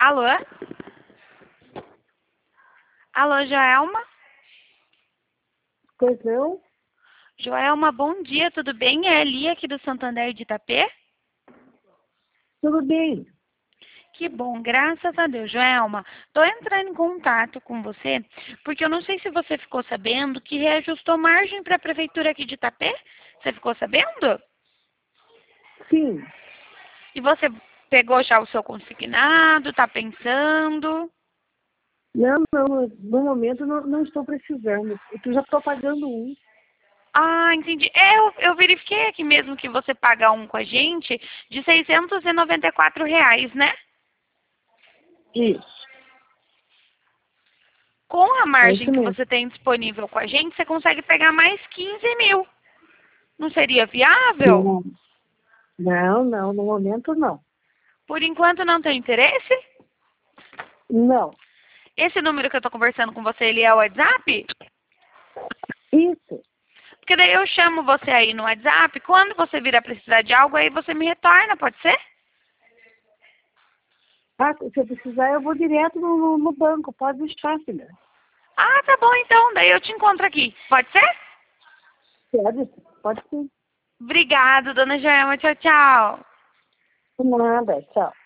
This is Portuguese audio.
Alô? Alô, Joelma? Pois não? Joelma, bom dia, tudo bem? É a Lia aqui do Santander de Itapê? Tudo bem. Que bom, graças a Deus. Joelma, estou entrando em contato com você, porque eu não sei se você ficou sabendo que reajustou margem para a prefeitura aqui de Itapê. Você ficou sabendo? Sim. E você pegou já o seu consignado, está pensando? Não, no momento não estou precisando. Eu já estou pagando um. Ah, entendi. Eu verifiquei aqui mesmo que você paga um com a gente de R$ 694, né? Isso. Com a É margem isso que mesmo. você tem disponível com a gente, você consegue pegar mais 15 mil. Não seria viável? Não, no momento não. Por enquanto não tem interesse? Não. Esse número que eu estou conversando com você, ele é o WhatsApp? Isso. Porque daí eu chamo você aí no WhatsApp, quando você vir a precisar de algo, aí você me retorna, pode ser? Ah, se eu precisar, eu vou direto no banco. Pode deixar, filha. Ah, tá bom então, daí eu te encontro aqui. Pode ser? Pode sim. Obrigada, dona Joelma. Tchau, tchau. Nada, tchau.